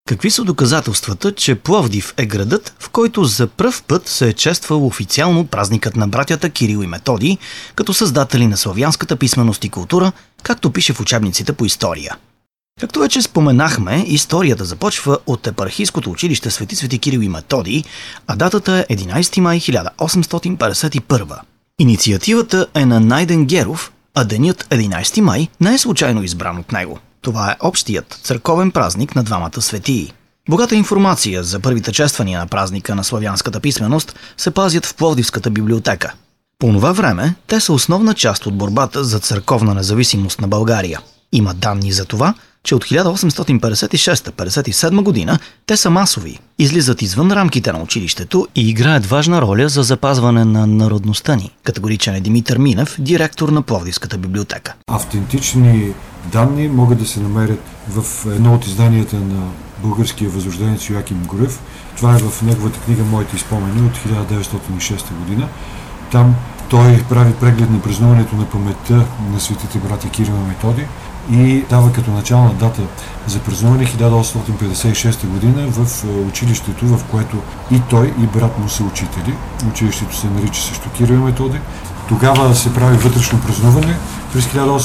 Какви са доказателствата, че Пловдив е градът, в който за пръв път се е чествал официално празникът на братята Кирил и Методий, като създатели на славянската писменост и култура, както пише в учебниците по история? Както вече споменахме, историята започва от епархийското училище Свети Кирил и Методий, а датата е 11 май 1851. Инициативата е на Найден Геров, а денят 11 май не е случайно избран от него. Това е общият църковен празник на двамата светии. Богата информация за първите чествания на празника на славянската писменост се пазят в Пловдивската библиотека. По това време те са основна част от борбата за църковна независимост на България. Има данни за това, че от 1856-57 година те са масови, излизат извън рамките на училището и играят важна роля за запазване на народността ни. Категоричен е Димитър Минев, директор на Пловдивската библиотека. Автентични данни могат да се намерят в едно от изданията на българския възрожденец Йоаким Груев. Това е в неговата книга "Моите спомени" от 1906 година. Там той прави преглед на празнуването на паметта на светите братя Кирил и Методий и дава като начална дата за празнуване 1856 година в училището, в което и той, и брат му са учители. Училището се нарича също Кирил и Методий. Тогава се прави вътрешно празнуване през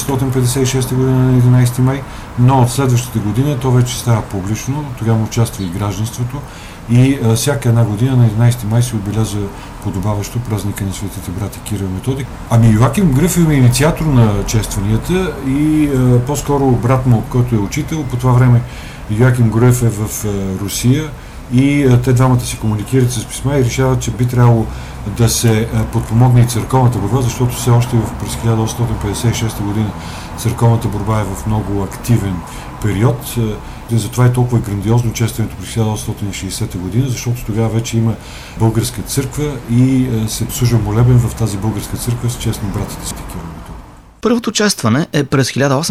1856 година на 11 май, но от следващата година то вече става публично, тогава участва и гражданството и всяка една година на 11 май се отбелязва подобаващо празника на светите братя Кирил и Методий. Йоаким Груев е инициатор на честванията и по-скоро брат му, който е учител, по това време Йоаким Груев е в Русия и те двамата си комуникират с писма и решават, че би трябвало да се подпомогне и църковната борба, защото все още през 1856 година църковната борба е в много активен период. Затова е толкова грандиозно честването през 1860 година, защото тогава вече има българска църква и се служа молебен в тази българска църква с чест на братята си Кирил и Методий. Първото честване е през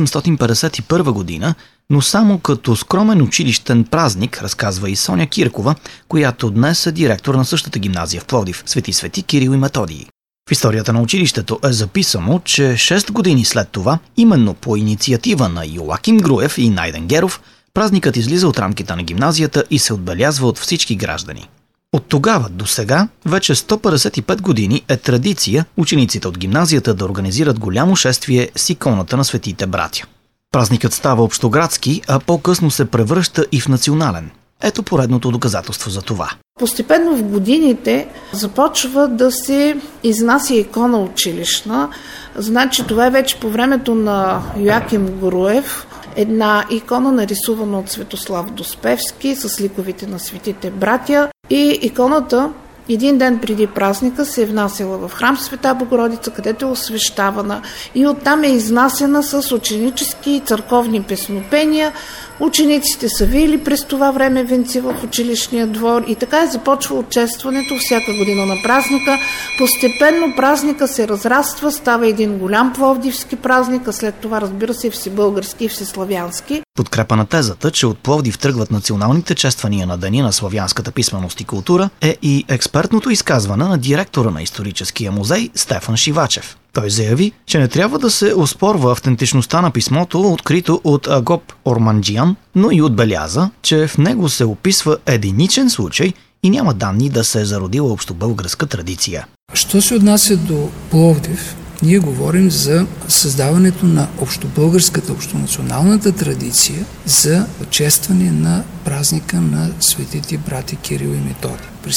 1851 година, но само като скромен училищен празник, разказва и Соня Киркова, която днес е директор на същата гимназия в Пловдив, Свети Кирил и Методий. В историята на училището е записано, че 6 години след това, именно по инициатива на Йоаким Груев и Найден Геров, празникът излиза от рамките на гимназията и се отбелязва от всички граждани. От тогава до сега, вече 155 години е традиция учениците от гимназията да организират голямо шествие с иконата на светите братя. Празникът става общоградски, а по-късно се превръща и в национален. Ето поредното доказателство за това. Постепенно в годините започва да се изнася икона училищна. Значи това е вече по времето на Йоаким Груев. Една икона, нарисувана от Светослав Доспевски с ликовите на светите братя. И иконата един ден преди празника се е внасяла в храм Света Богородица, където е освещавана и оттам е изнасена с ученически и църковни песнопения. Учениците са виели през това време венци в училищния двор и така е започвало честването всяка година на празника. Постепенно празника се разраства, става един голям пловдивски празник, а след това, разбира се, всебългарски и всеславянски. Подкрепа на тезата, че от Пловдив тръгват националните чествания на Деня на славянската писменост и култура, е и експертното изказване на директора на историческия музей Стефан Шивачев. Той заяви, че не трябва да се оспорва автентичността на писмото, открито от Агоп Орманджиян, но и отбеляза, че в него се описва единичен случай и няма данни да се е зародила общобългарска традиция. Що се отнася до Пловдив, ние говорим за създаването на общобългарската, общонационалната традиция за честване на празника на светите братя Кирил и Методий. През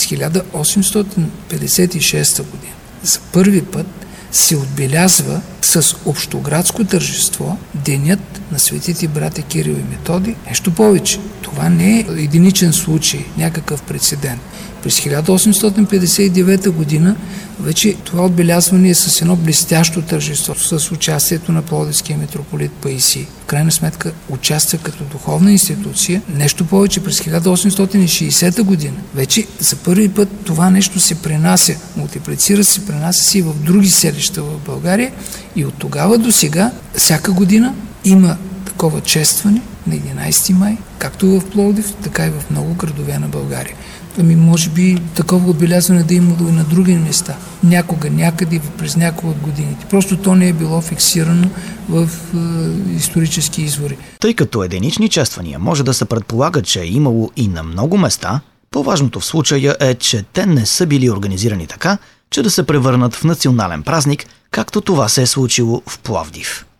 1856 година за първи път се отбелязва с общоградско тържество денят на светите братя Кирил и Методий. Нещо повече, това не е единичен случай, някакъв прецедент. През 1859 година вече това отбелязване е с едно блестящо тържество с участието на пловдивския митрополит Паисий. В крайна сметка участва като духовна институция. Нещо повече, през 1860 година вече за първи път това нещо се пренася, мултиплицира се, пренася се и в други селища в България и от тогава до сега всяка година има такова честване на 11 май, както в Пловдив, така и в много градове на България. Може би такова отбелязване да имало и на други места. Някога, някъде, през няколко от годините. Просто то не е било фиксирано в исторически извори. Тъй като единични чествания може да се предполага, че е имало и на много места, по-важното в случая е, че те не са били организирани така, че да се превърнат в национален празник, както това се е случило в Пловдив.